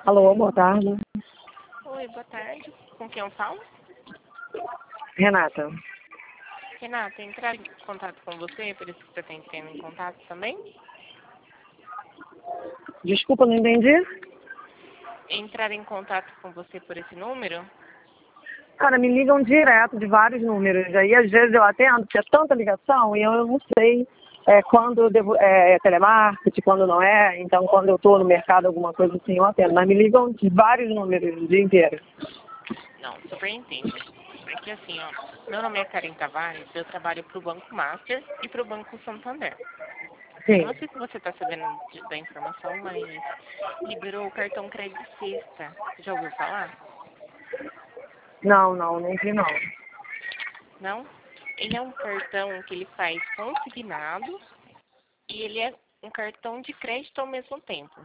Alô, boa tarde. Oi, boa tarde. Com quem eu falo? Renata. Renata, entrar em contato com você, por isso que você está entrando em contato também? Desculpa, não entendi. Entrar em contato com você por esse número? Cara, me ligam direto de vários números. Aí às vezes eu atendo, porque é tanta ligação e eu não sei quando eu devo, é telemarketing, quando não é. Então quando eu estou no mercado, alguma coisa assim, eu atendo. Mas me ligam de vários números o dia inteiro. Não, super entendo. É que assim, ó, meu nome é Karen Tavares, eu trabalho para o Banco Master e para o Banco Santander. Eu Sim. não sei se você está sabendo da informação, mas liberou o cartão crédito sexta. Já ouviu falar? Não vi não. Não? Ele é um cartão que ele faz consignado e ele é um cartão de crédito ao mesmo tempo.